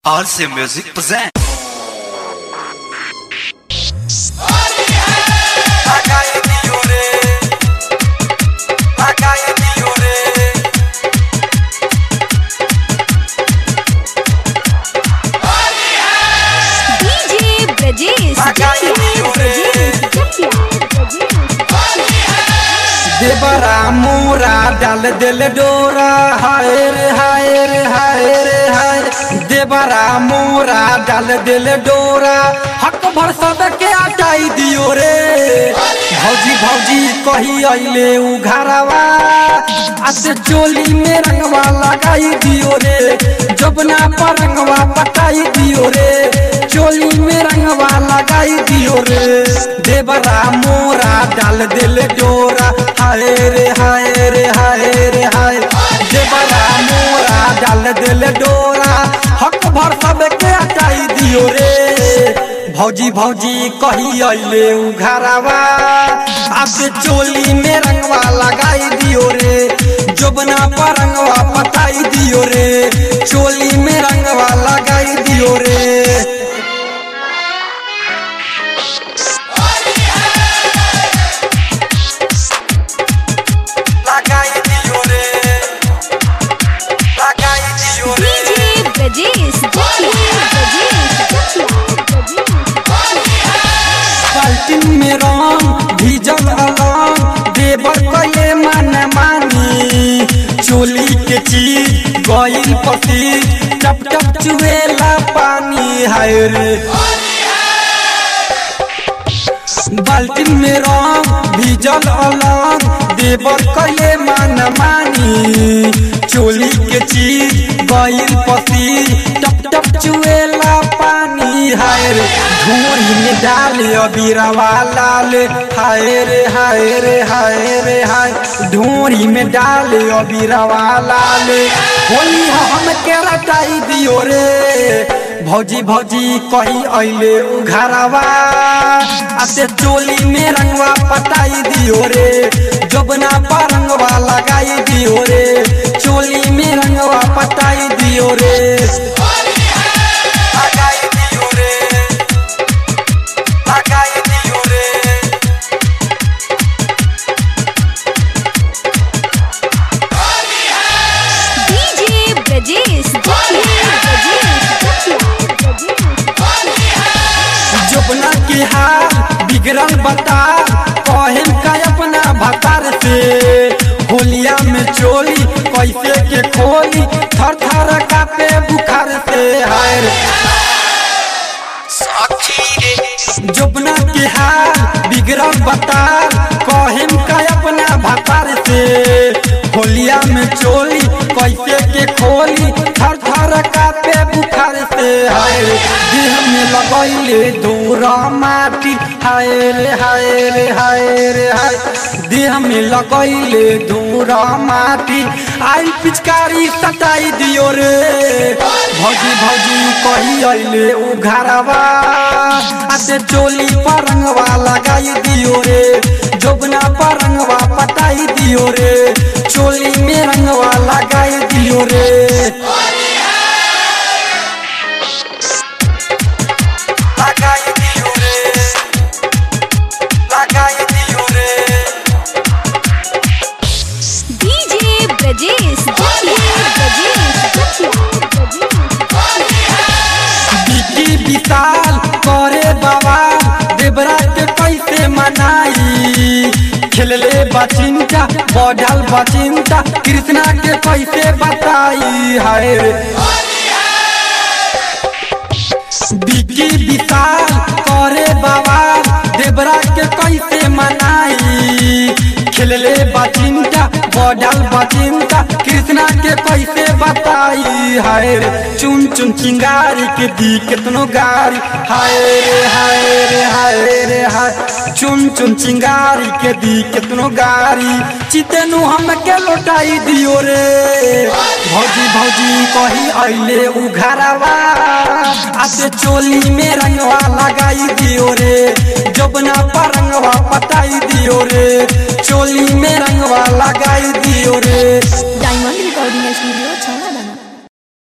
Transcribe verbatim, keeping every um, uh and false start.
R C Music present. देवरा मोरा डाल दिल डोरा हाय रे हाय रे हाय रे हाय देवरा मोरा डाल दिल डोरा हक भर सब के हटाई दियो रे भौजी भौजी कही अइले उ घरवा आते चोली में रंगवा लगाई दियो रे जबना पर रंगवा पटाई दियो रे चोली में रंगवा लगाई दियो रे देवरा मोरा डाल दिल डोरा हाय रे हाय रे हाय रे हाय देवरा मोरा डाल दिल डोरा हक भर सब के हटाई दियो रे भौजी भौजी कही अइले उ घरवा आते चोली में रंगवा लगाई दियो रे जबना पर रंगवा पटाई दियो रे चोली में रंगवा लगाई दियो रे में रंग भीजल अलंग देवर कले मन मानी चोली के चीज गइल पसी टप टप चुएला पानी हाय रे बाल्टी में रंग भीजल अलंग देवर कले मन मानी चोली के चीज गइल पसी टप टप चुएला पानी हाय रे धूरी में डाल अबीरवा लाल हाय रे हाय रे हाय रे हाय धूरी में डाल अबीरवा लाल होली हम के रटाई दियो रे भौजी भौजी कही अइले उ घरवा आते चोली में रंगवा पटाई दियो रे जबना पर रंगवा लगाई दियो रे चोली में रंगवा पटाई दियो रे जबना के हाल बिगड़ल बता कहम का अपना भतार से होलिया में चोली कैसे के खोली थर थर कापे बुखार से हाय जबना के हाल बिगड़ल बता कहम का अपना भतार से होलिया में चोली कैसे के खोली थर थर कापे बुखार से हाय देह में लगैले दूरा माटी हाय रे हाय रे हाय रे हाय देह में लगैले दूरा माटी आई पिचकारी सटाई दियो रे भौजी भौजी कही अइले उ घरवा आते चोली पर रंगवा लगाई दियो रे जबना पर रंगवा पटाई दियो रे चोली में रंगवा लगाई दियो रे विशाल करे बाबा देवरा के कैसे मनाई खेलले बचिंता बढ़ल बचिंता कृष्णा के कैसे बताई हाय बिकी विशाल करे बाबा देवरा के कैसे मनाई खेलले बचिंता बढ़ल बचिंता कृष्णा के कैसे बताई हाय चुन चुन चिंगारी के दी कितनो गारी हाय रे हाय रे हाय रे हाय चुन चुन चिंगारी के दी कितनो गारी चितेनु हम के लौटाई दियो रे भौजी भौजी कही अइले उ घरवा आते चोली में रंगवा लगाई दियो रे जबना पर रंगवा पटाई दियो रे चोली में रंगवा लगाई दियो रे डायमंड रिकॉर्डिंग स्टूडियो।